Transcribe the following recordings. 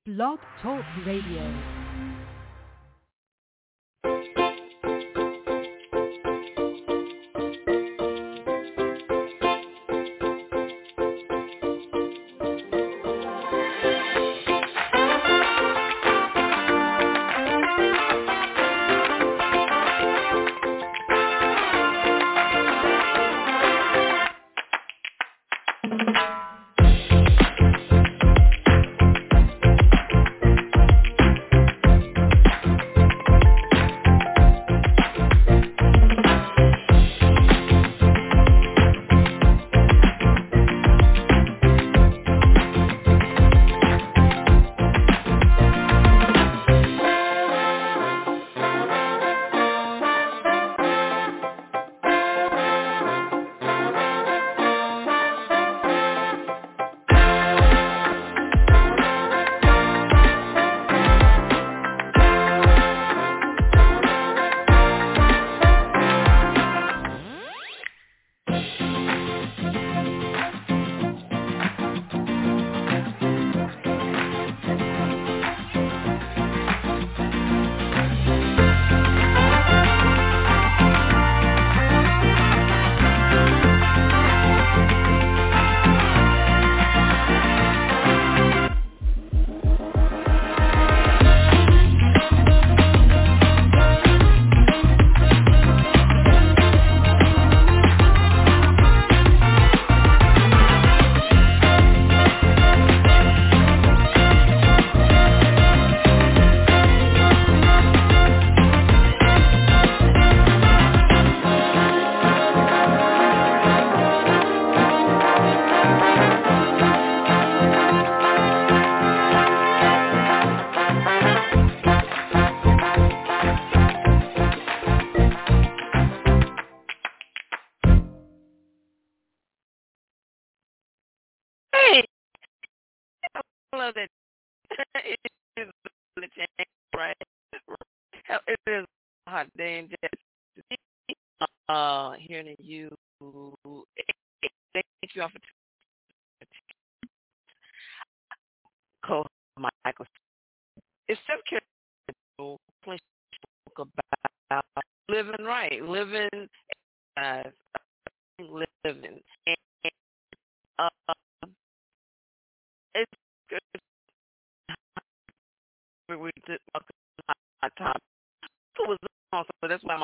Blog Talk Radio. Hello, that it is right. It is a hot day and just hearing you. Thank you all for Michael. It's self-care. Spoke about living right, uh, living, and uh, it's good. We did my top. It was awesome, so that's why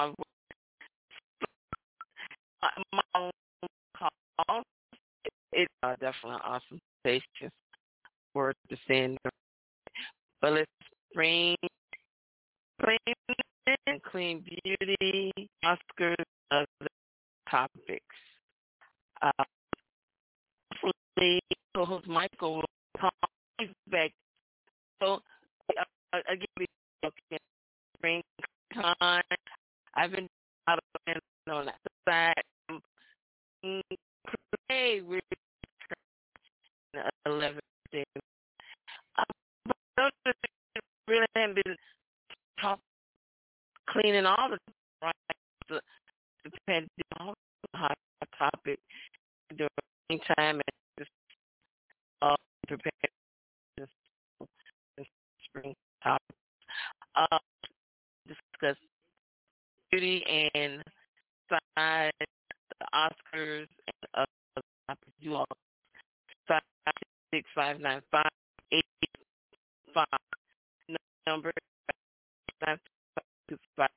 my own call. It's definitely an awesome station word to send. But let's bring and clean beauty, Oscars, other topics. Hopefully, co-host Michael will come back. So, again, we can bring time. I've been out of on that side. Today, we're 11 days. But really haven't been cleaning all the right, depending on the hot topic during time and just prepare this spring topic. Discuss beauty and science, the Oscars, and other topics. You all 56595 number 925.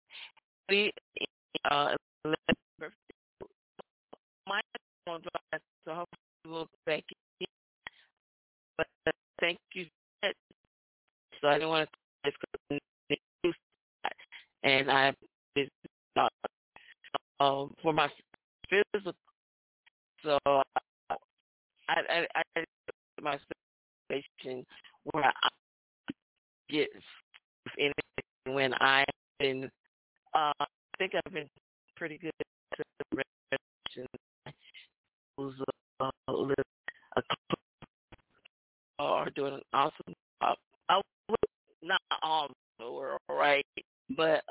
My phone drive, so hopefully we'll be back in. But thank you. So I didn't want to discuss the news, and I did for my physical. So I my station where I get anything when I've been. I think I've been pretty good at the reception. Who's are doing an awesome job. I would not all the world, right? But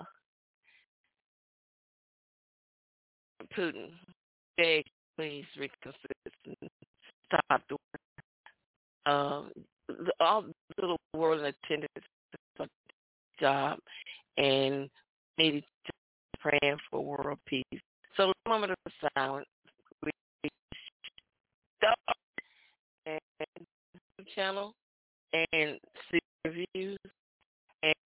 Putin, beg, please reconsider. Stop the all little world and attended a job and needed to praying for world peace. So a moment of silence. We start and channel and see reviews and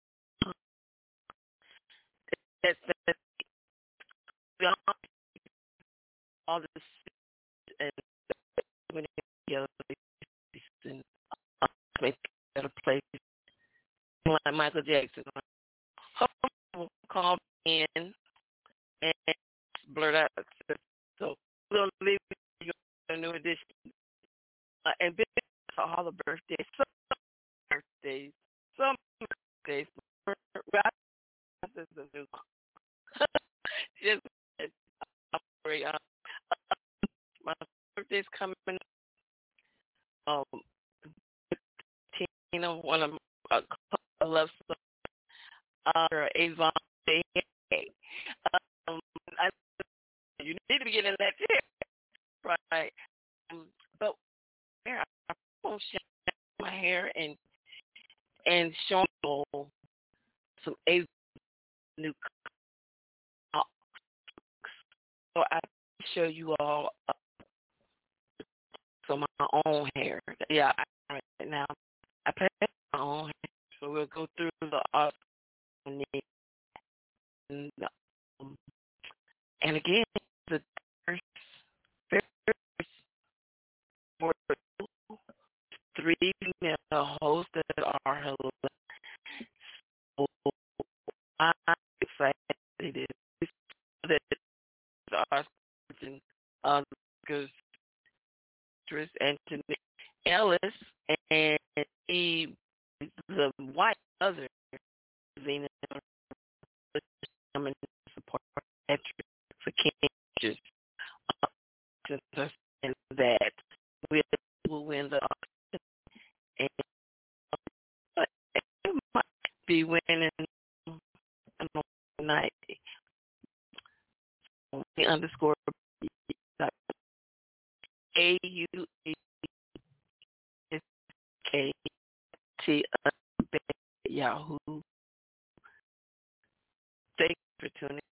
that's all this and when together and make a better place. Like Michael Jackson, called in and blurt out. So we'll leave you a new edition. And big for all the birthdays, some birthdays. This is a new just my birthday's coming. Um, Tina, one of my love Avon. I, you need to be getting that chair, right? But yeah, I won't share my hair and show some Avon new. So I show you all some of my own hair. Yeah, right now I play my own hair. So we'll go through the art and again the first for three female hosts that are hilarious. So I'm excited that our because Anthony Ellis and he, the white other Venus coming to support for King and that we will win the auction and might be winning night. The underscore AUSKT Yahoo. Thank you for tuning.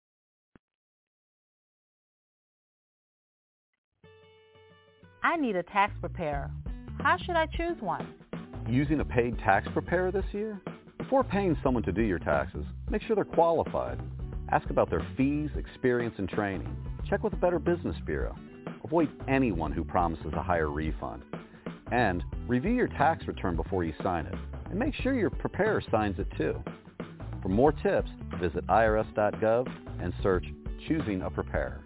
I need a tax preparer. How should I choose one? Using a paid tax preparer this year? Before paying someone to do your taxes, make sure they're qualified. Ask about their fees, experience, and training. Check with the Better Business Bureau. Avoid anyone who promises a higher refund. And review your tax return before you sign it. And make sure your preparer signs it too. For more tips, visit irs.gov and search Choosing a Preparer.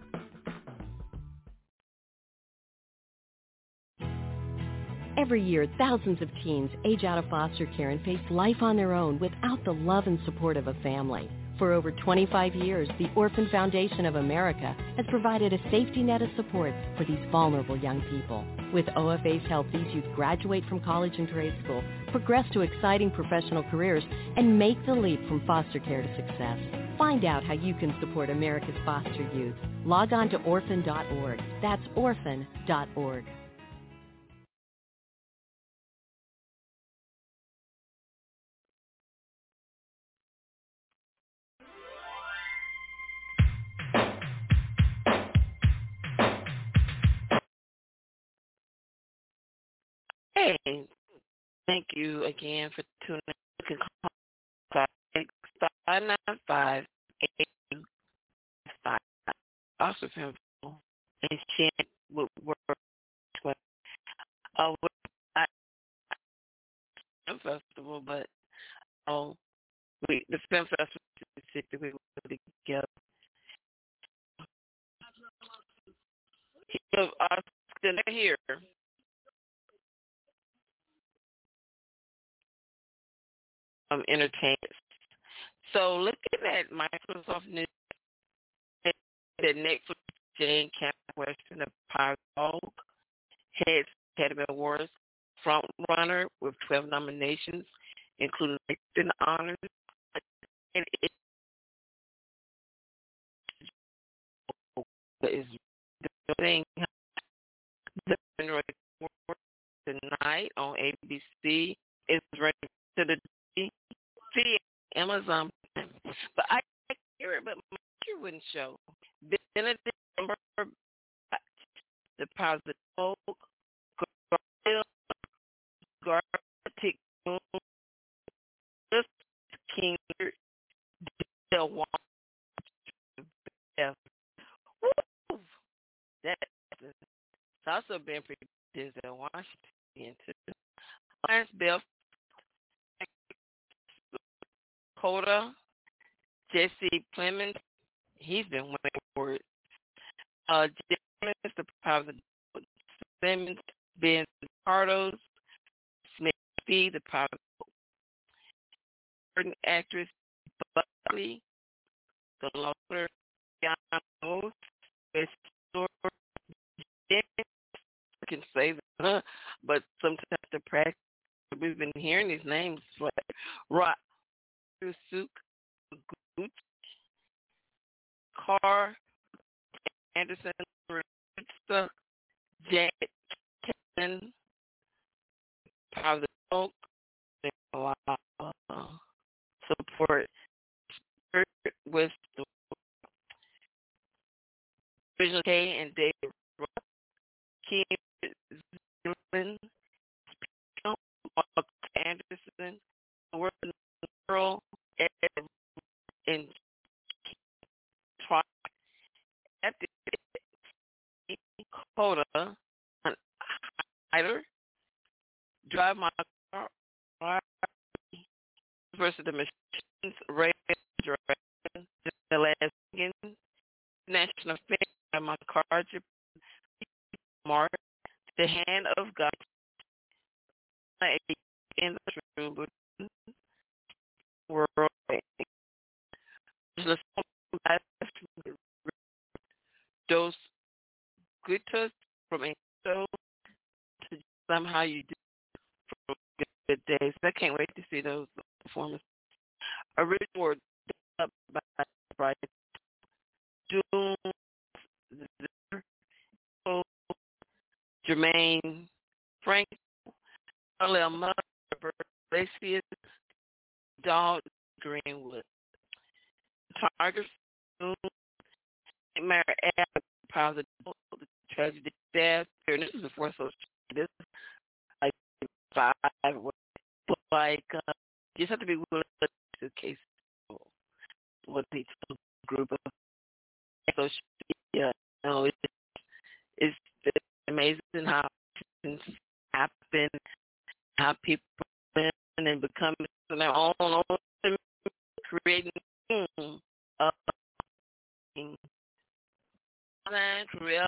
Every year, thousands of teens age out of foster care and face life on their own without the love and support of a family. For over 25 years, the Orphan Foundation of America has provided a safety net of support for these vulnerable young people. With OFA's help, these youth graduate from college and trade school, progress to exciting professional careers, and make the leap from foster care to success. Find out how you can support America's foster youth. Log on to orphan.org. That's orphan.org. Hey, thank you again for tuning in. You can call 595 also film and Shan would work with film festival, but the film festival specifically we put together. Still here. Entertainment. So looking at Microsoft News, that Netflix Jane Camp Western of Power Dog heads Academy Awards front runner with 12 nominations, including Acting Honors. And it is doing the tonight on ABC is ranked to the see Amazon. But I hear it, but my picture wouldn't show. Benedict Cumberbatch, the positive Gartic Moon, King, Del Washington. Woo! That's it's also been pretty Denzel Washington too. Lawrence Bell, Coda, Jesse Plemons, he's been winning awards. James, the positive Simmons, Ben Cardos, Smith B, the positive actress, Buckley, the local Yano, I can say that, but sometimes the practice, we've been hearing these names like Rock, Suk, Gooch, Carr, Anderson, Jack, Kevin, Positive Oak, support with the original K and David Rock, Kim Zimmerman, Mark Anderson, Working Girl, and Try Coda, Hider, Drive My Car, versus the Machines, Ray Dragon, The Last Skin, National Fair, My Car, Mark, The Hand of God, in the True World, Dos Guitas from Angel to Somehow You Do from Good Days. I can't wait to see those performances. Original word up by Bright Doom, Jermaine Frank, Parallel Mother, Glacius, Dog Greenwood, Tiger Spoon, Mary Adams, Positive, The Tragedy Death. And this is before social. This is like 5, like you just have to be willing to case what they took group of social media. You know, it's amazing how things happen, how people live and become their own creating Korea,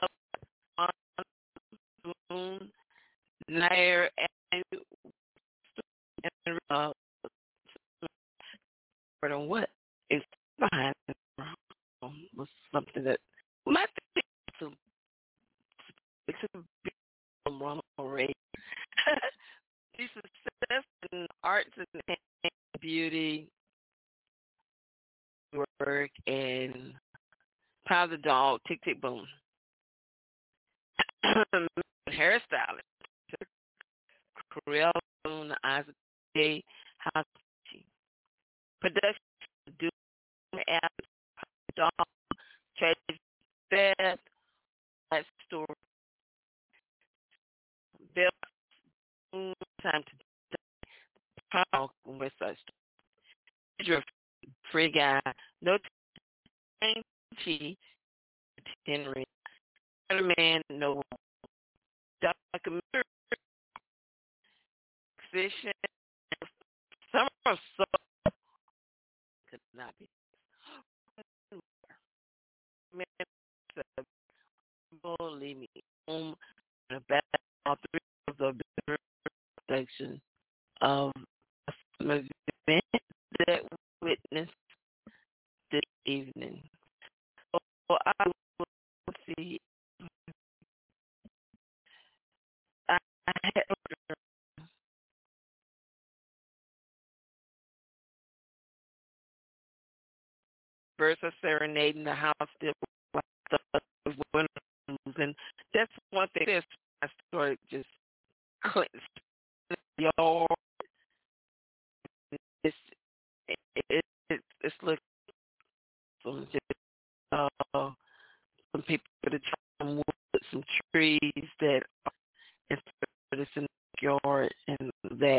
Nair, and what is behind was something that might be some wrong already. The success in arts and beauty work and Power the Dog, Tick Tick Boom. Hairstylist, Corel, the Eyes of Day, House production, Do App, Dog, Trade Beth, Life Story, Bill, Time to Power, West Side Story, Free Guy, No Time, Chi, Henry, Man, No Documentary, Fiction, Summer of Soul, could not be. Leave me home and about all 3 of the production of some event that witnessed this evening. So I will see. I had Versa serenading the house still of winners, and that's one thing. I started just cleansing yard It's looking just some people could have tried wood, some trees that are in the yard, and that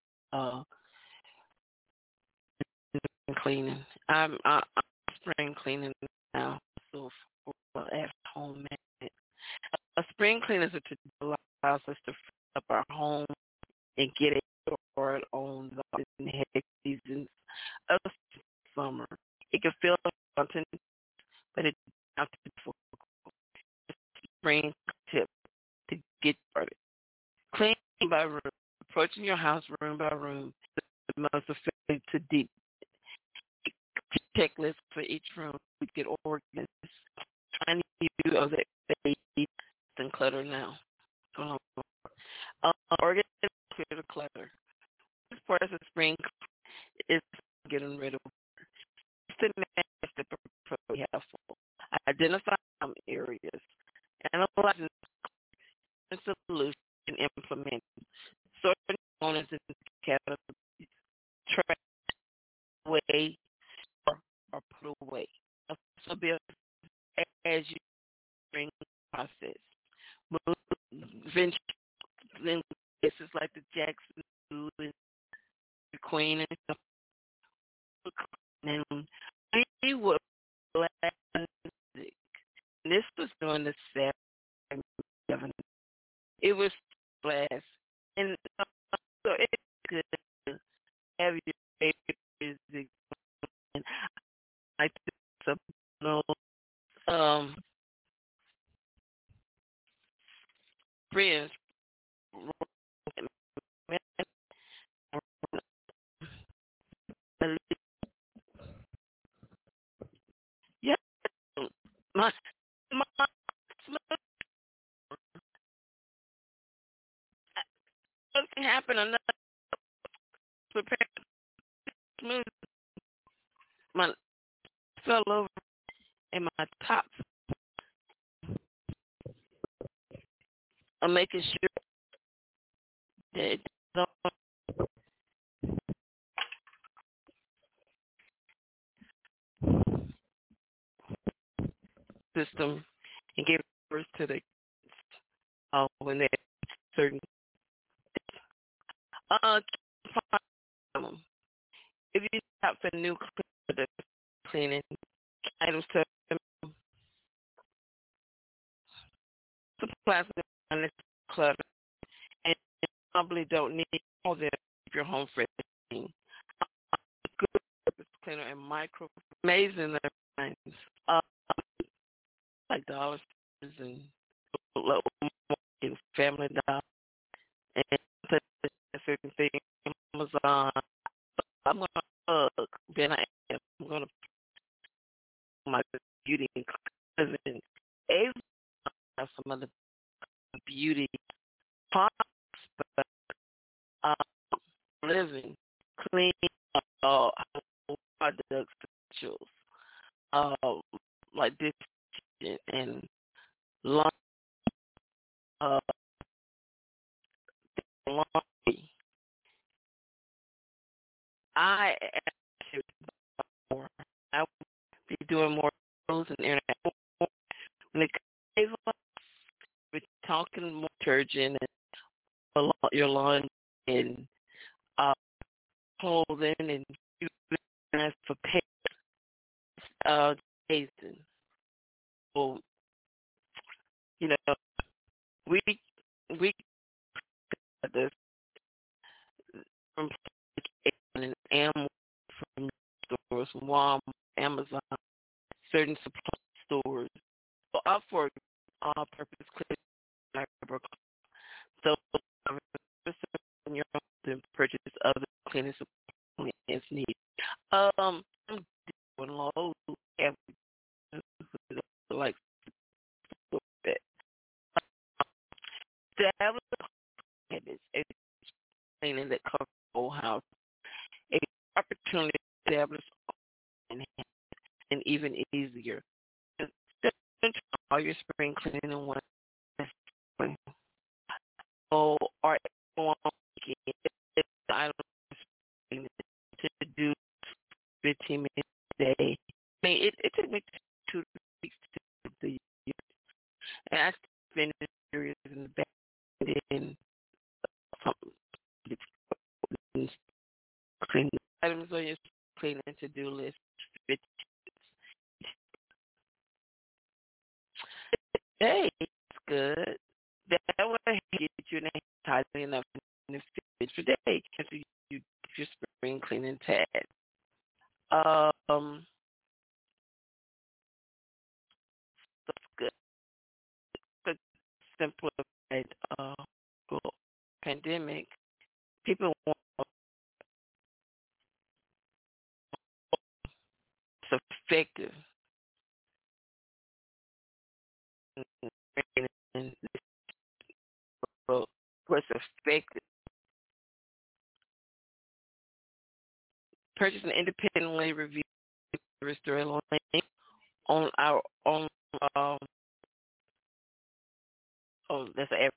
cleaning. I'm spring cleaning now, so for at home. A spring cleaning is a tradition that allows us to free up our home and get a yard on the heavy seasons of summer. It can feel daunting, but it's not for spring tip to get started. Cleaning by room, approaching your house room by room, the most effective to deep checklist for each room. We get organized. Trying to view of that space and clutter now. Organize, clear the clutter. This part of the spring is getting rid of. It's the manage the we have full. Identify some areas. Analyze and solution and implement. Certain components in categories. Track away or put away. So be as you bring the process. Move venture in places like the Jackson Zoo and the Queen and stuff. And we were black music. This was during the 70s. It was blast. And so it's good to have your favorite music. And I think friends. Yeah, my something happened. Another prepare smooth. My fell over and my top. I'm making sure that system and give birth to the when they're certain. If you stop for new cleaning items to supplies and clutter, and you probably don't need all that if your home fresh. Good surface cleaner and micro amazing things like Dollar Stores and Family Dollar and certain things. Amazon. I'm gonna hug. Then I'm gonna my beauty cousin Ava have some other beauty products, but living clean products like this and laundry. Laundry. I actually more. I will be doing more shows and internet. When it comes to we're talking more detergent and your lawn and clothing and for pets, Jason. So, you know, we got this from and Amazon from stores, Walmart, Amazon, certain supply stores. So up for all-purpose cleaning. So when you're to purchase other cleaning supplies as needed. I'm doing low like that. Establish habits, cleaning that covers the whole house. A opportunity to establish and even easier. All your spring cleaning in one spring. So, or I don't to do 15 minutes day. I mean, it took me 2 weeks to do the year. And I spent areas in the back and then clean items on your cleaning to-do list. Hey, it's good. That will get you an tidy enough in the fridge for day after you do your spring cleaning tag. That's good. But simplified pandemic, people want it's effective. What's effective? Purchase an independently reviewed story link on our own. That's an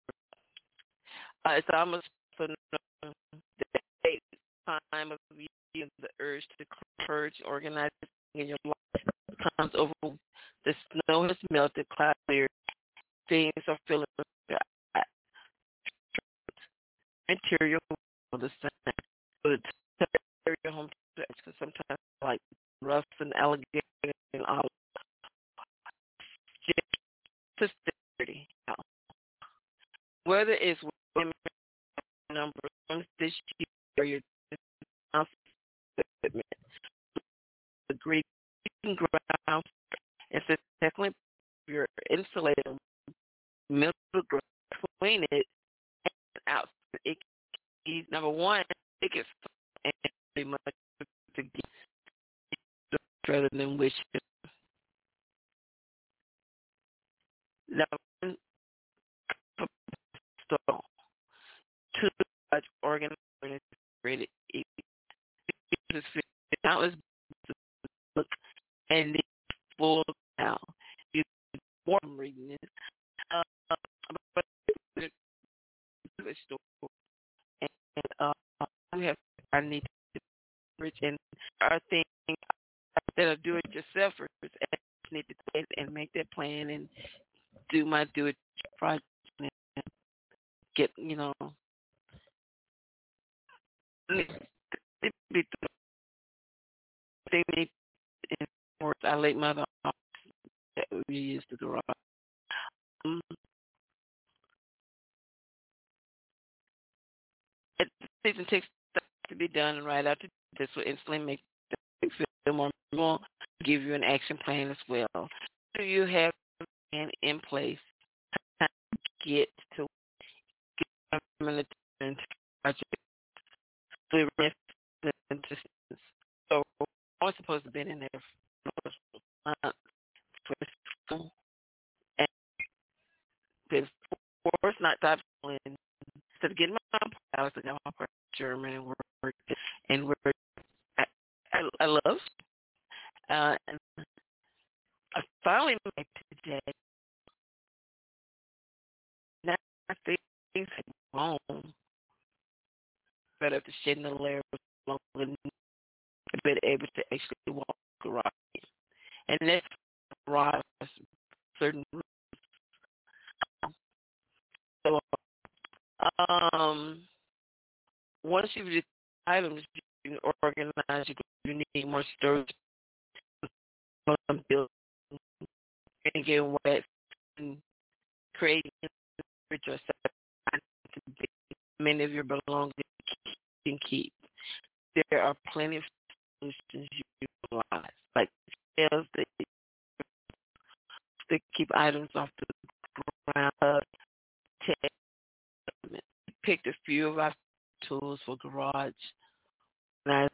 it's almost for the time of year, the urge to purge, organize in your life comes over. The snow has melted, clouds clear, things are feeling interior the same. But your home because sometimes like rough and alligator and all just sturdy. Whether it's women numbers this year, your equipment, the great ground, and definitely your insulated middle ground between it and out. It number one, it gets pretty much to get rather than wishing. Number one, so two much organized integrated. Countless look and the full now. You more reading it. But the store and we have I need to reach and our thing that are do it yourselfers and need to go and make that plan and do my do it project and get I late mother that we used to garage. The season takes to be done, and right after this will instantly make you feel more normal, give you an action plan as well. Do you have a plan in place to get to government project? So I was supposed to be in there for and before not that instead of getting my I was like, I'm German and work and we're I love and I finally made today. Now I think things are wrong. But after shedding the layer longer than I've been able to actually walk around. And that's right certain so once you've the items you can organize, you need more storage build and get wet and creating yourself. Many of your belongings you can keep. There are plenty of solutions you utilize, like shelves that keep items off the ground. Picked a few of our tools for garage. And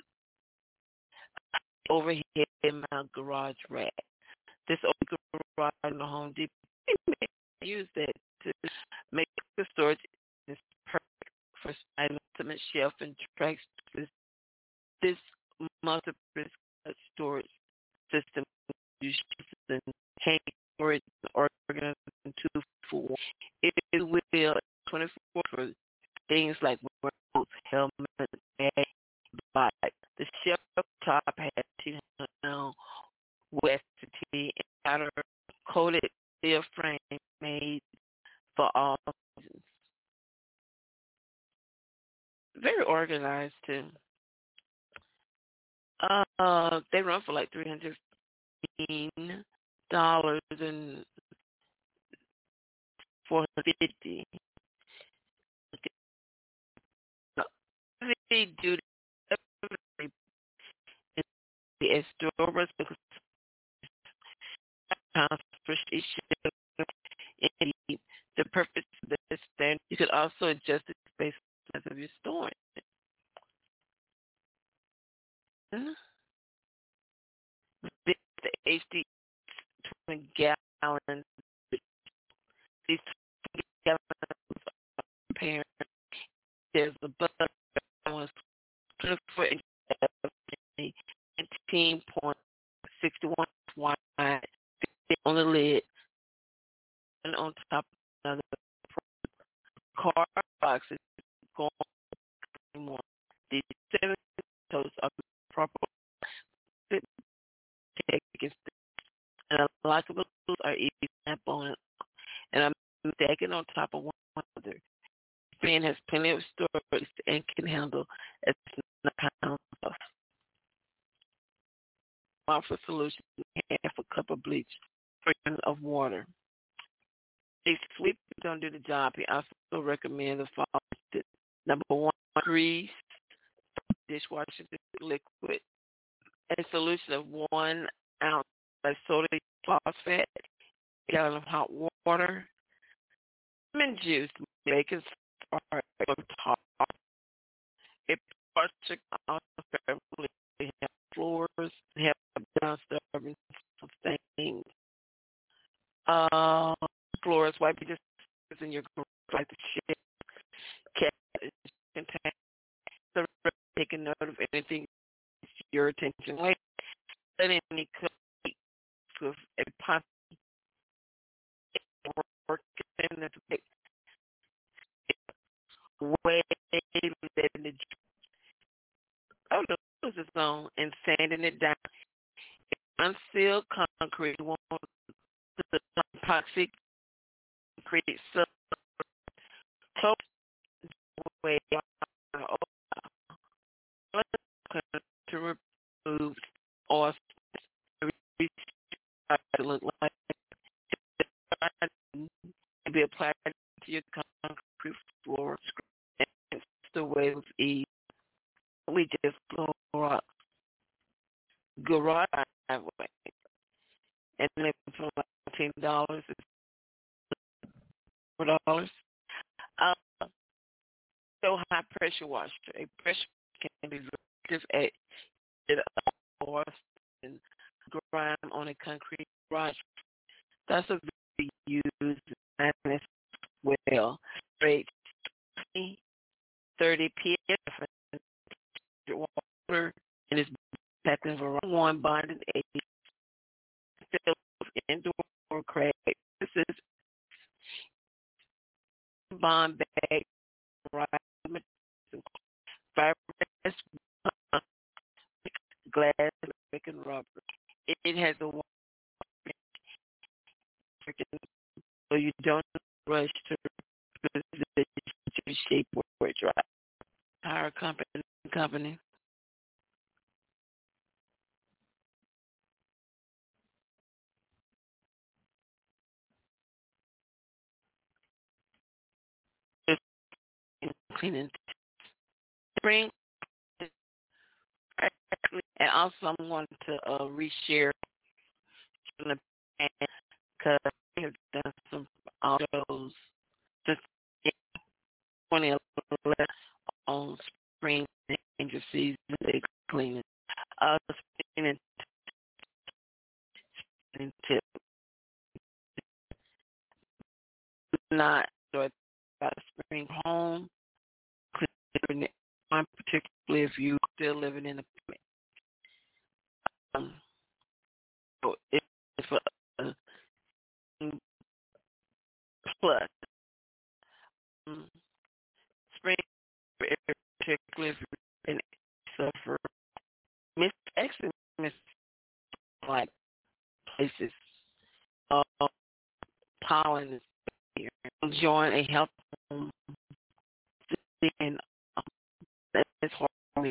overhead mount garage rack. This old garage in the Home Depot, use that to make the storage is perfect for an ultimate shelf and tracks. This multiple storage system you and hang storage organized into for it will 24 for things like coats, helmets, bags, bike. The shelf top has 2 very organized too. They run for like $315 and $450. They do as stores because appreciation and the purpose of this stand. You could also adjust it based on the size of your store. The HD 20 gallons. These 20 gallons are parent. There's a bus that was 24 inches, 19.61 wide on the lid and on top of another car boxes going more. These 7 toes are proper taken and unlockable are easy to snap on and I'm stacking on top of one another. Fan has plenty of storage and can handle as 9 pounds of for solution, half a cup of bleach, 3 gallons of water. If sweep don't do the job, he also recommend the following. Number 1, grease, dishwasher liquid, a solution of 1 ounce of sodium phosphate, a gallon of hot water, lemon juice, bacon or top. A project also favorably have floors, have downstairs things. Floors, wipe your dishes in your garage like the shit. Cat contain the taking note of anything your attention. Let any cook with a pot work in the way letting the nose is on and sanding it down. Unsealed concrete won't the epoxy concrete so close way to remove or to look like be applied to your concrete floor and the way with ease. We just garage driveway and then for like $10 $4. So high pressure washer. A pressure can be effective at or and grime on a concrete garage. That's a very used as well. Rate 30 pf water and is packed in one bonded 80 filled with indoor crack. This is bond bag, fiberglass, glass, and rubber. It has a so you don't rush to shape where it dries. Our company. Cleaning spring, and also I'm going to reshare because we have done some autos since 2011 on spring danger season. They cleaning, spring and tip. Not so about spring home. Particularly if you're still living in a so it's for plus spring, particularly if you're in suffer miss like places pollen is here. Join a health home and it's hard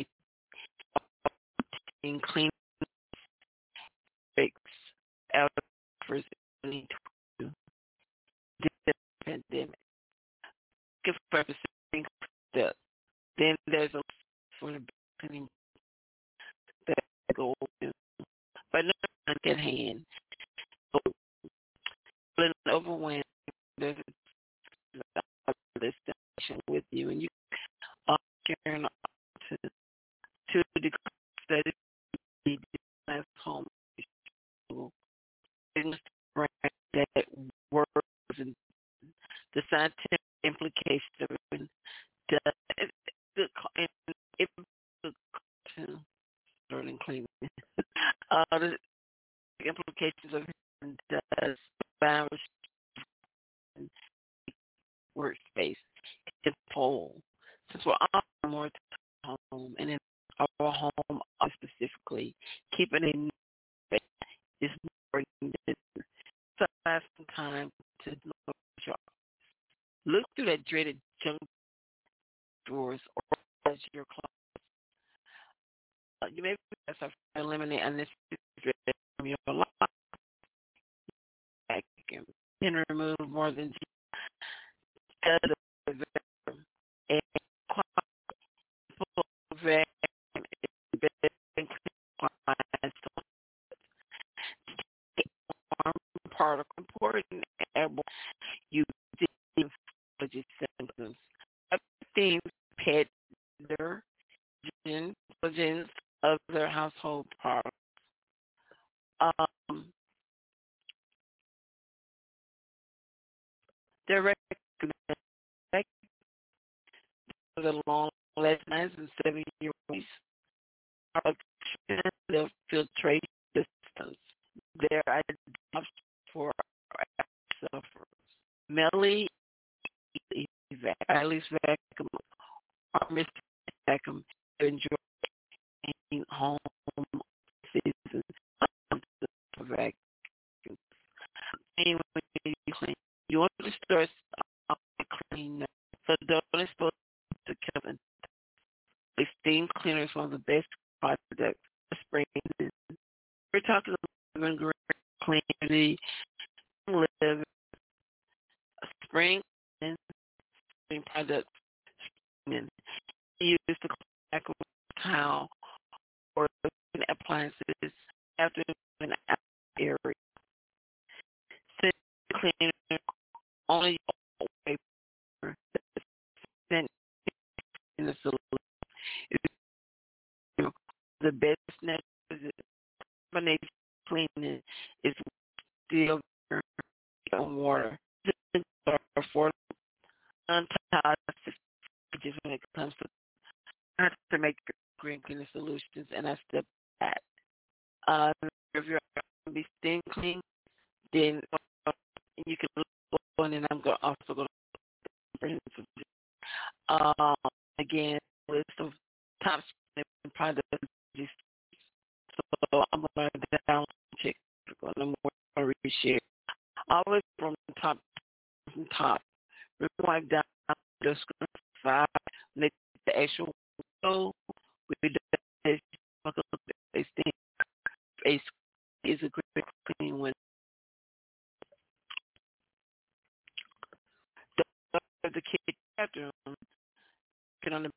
in clean breaks out for 2022 the pandemic. Give purpose step. Then there's a for the cleaning that go but not at hand. So, but overwhelmed, there's a destination with you, and you are carrying on to the that it is home. That works and the scientific implications of it. If to learning cleaning, the implications of it does virus and workspace is whole. Since we're all more home and in our home specifically, keeping it is more important. So I have some time to look through that dreaded junk drawers or as your closet. You may be eliminate unnecessary from your life. Vacuum and remove more than just and particle important airborne you allergy symptoms. Everything pet their other household products. They're recommended for the long last nights and 7-year-olds are the filtration systems. They're ideal for sufferers. Melly Alice Vacuum or Mr. Vacuum enjoy home season vacuum. You want to start clean, so don't expose to Kevin. The steam cleaner is one of the best products for spring. We're talking about green clean live spring and spring products. And use the towel or appliances after an area. Sit cleaner only paper then in the solution. The best combination cleaning is still on water. For untoxic when it comes to make green cleaning solutions, and I step back. If you're going to be steam clean, then you can look on, and I'm also going to again list of top products. So I'm going to down check on the more reshare. Always from top. Wipe down the screen 5. The actual window with the face is a great clean window. The kitchen bathroom, get on the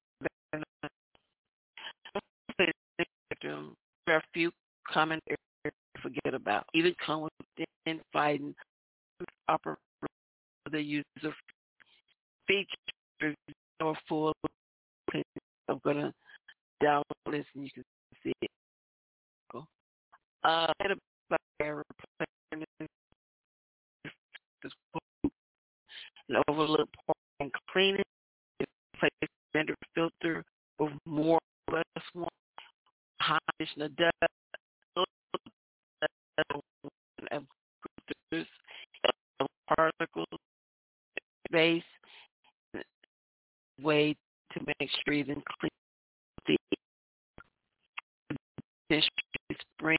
bathroom. There are a few common areas to forget about. Even come within fighting upper the use of features or full. I'm gonna download this and you can see it. An overlook part and clean it. Place vendor filter with more or less one. High additional dust. Particles base way to make sure you can clean the spring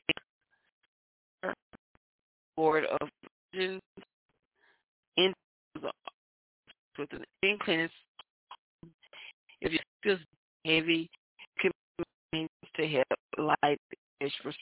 board of visions into with an cleanliness. If you feel heavy, claims to help light fish for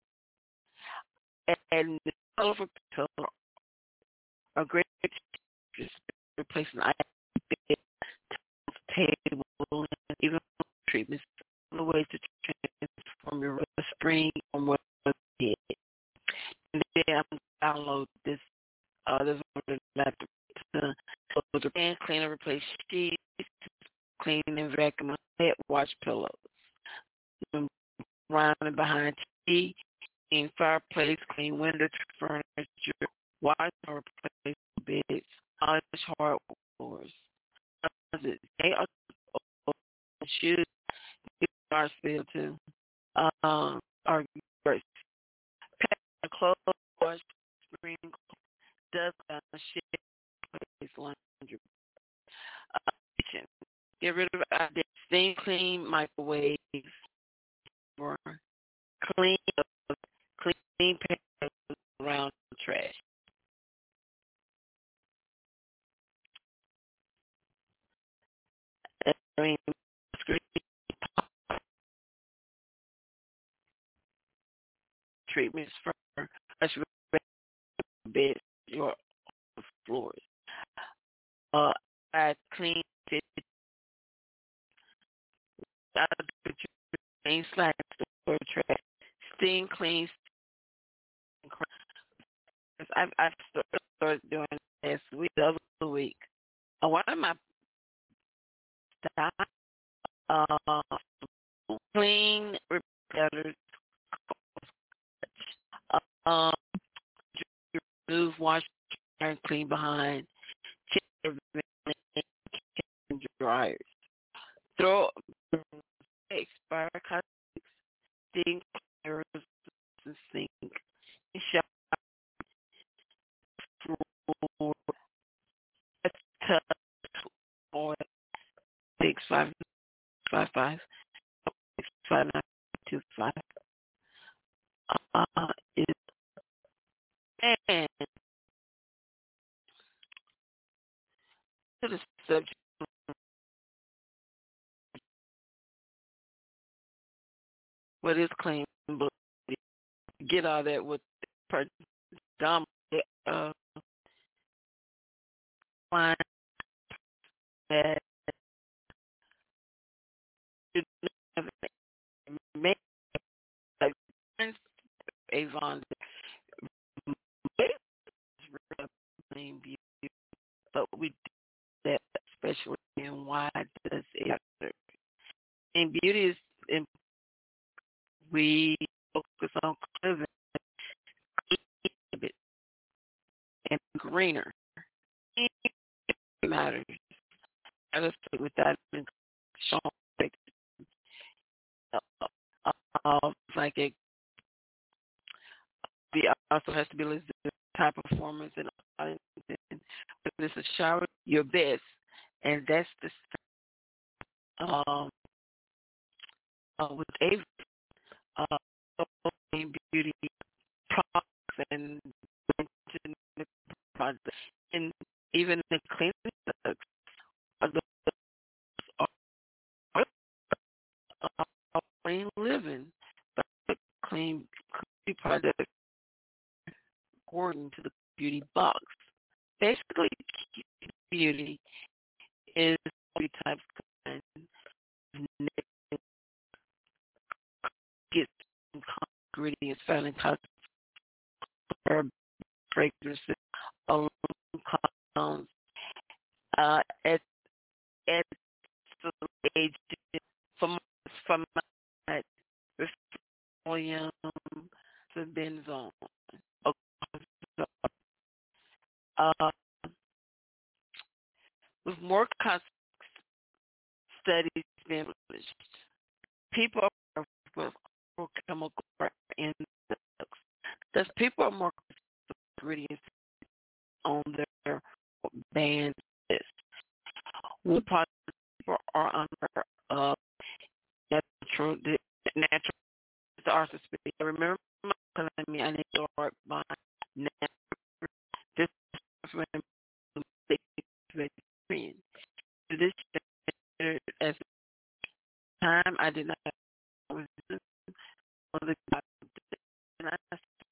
and the colorful pillow are great replacing bed, table, and even treatments. The ways to transform your spring from what was dead. And then I'm going to download this. There's one laptop to the hand clean and replace sheets, clean and vacuum head wash pillows. Around and behind TV, clean fireplace, clean window furniture, wash or replace beds, polish hard floors. They are shoes are still too. Are great. Pack clothes, wash, spring, dust down, shit, place laundry. Kitchen. Get rid of steam clean microwaves. Or clean papers around the trash. Treatments for beds or floors. I clean it. Clean slacks or trash. Steam cleans. I started doing this the other week. One of my clean repellers. Remove, wash, and clean behind. Check dryers. Throw expired cosmetics, sink, and sink, and shower floor, touch, or 6555 5925. And to the subject, what is clean blood? Get all that with predominant wine that make Avon clean beauty, but we do that especially in why does it matter? In beauty is we focus on living and greener. It matters. I just say with that shown like it also has to be listed high performance and but this is shower your best, and that's the with Avery beauty products and products and even the cleaning products are clean living, but clean products according to the beauty box. Basically, beauty is beauty types and get ingredients found in cosmetics, fragrances, alone compounds, at the age from petroleum to benzone. With more studies being published, people are with chemical in thus people are more ingredients on their banned list. One part of people are under natural speed. Remember telling me I need to start by natural. This is when this as time I did not was in one of the jobs, and I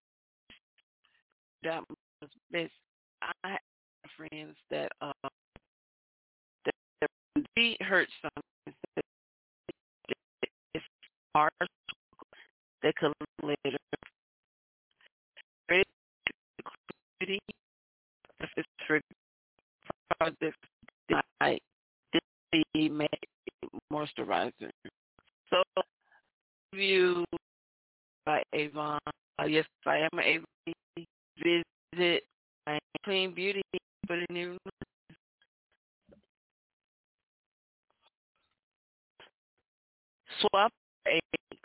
that was best. I have friends that when they hurt something, it's hard. They could later. If it's for projects, I did make moisturizer. So, review by Avon. Yes, I am able to visit my Clean Beauty, but in your swap a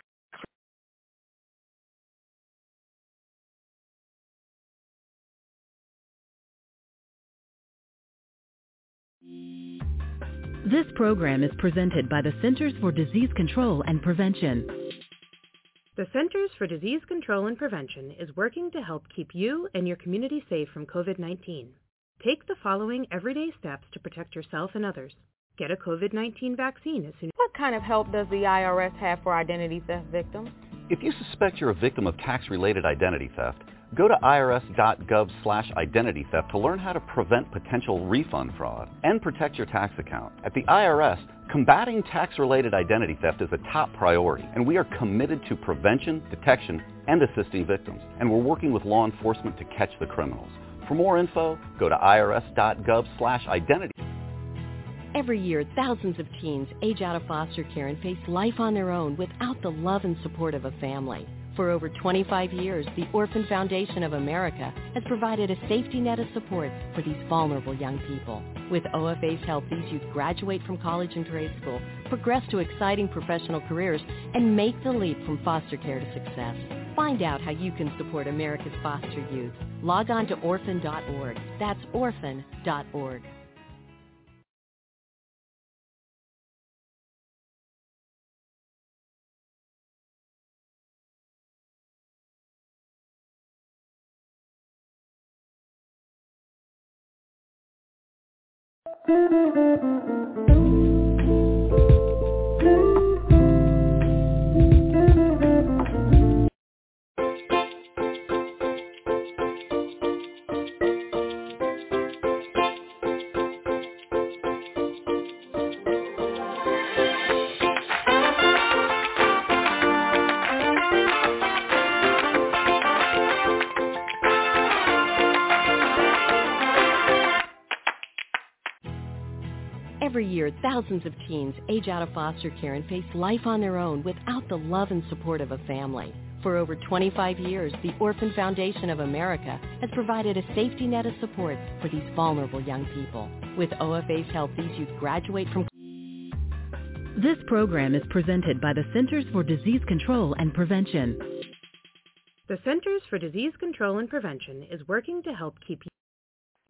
This program is presented by the Centers for Disease Control and Prevention. The Centers for Disease Control and Prevention is working to help keep you and your community safe from COVID-19. Take the following everyday steps to protect yourself and others. Get a COVID-19 vaccine as soon as... What kind of help does the IRS have for identity theft victims? If you suspect you're a victim of tax-related identity theft, go to irs.gov/identity theft to learn how to prevent potential refund fraud and protect your tax account. At the IRS, combating tax-related identity theft is a top priority, and we are committed to prevention, detection, and assisting victims. And we're working with law enforcement to catch the criminals. For more info, go to irs.gov/identity. Every year, thousands of teens age out of foster care and face life on their own without the love and support of a family. For over 25 years, the Orphan Foundation of America has provided a safety net of support for these vulnerable young people. With OFA's help, these youth graduate from college and grade school, progress to exciting professional careers, and make the leap from foster care to success. Find out how you can support America's foster youth. Log on to orphan.org. That's orphan.org. Every year, thousands of teens age out of foster care and face life on their own without the love and support of a family. For over 25 years, the Orphan Foundation of America has provided a safety net of support for these vulnerable young people. With OFA's help, these youth graduate from... This program is presented by the Centers for Disease Control and Prevention. The Centers for Disease Control and Prevention is working to help keep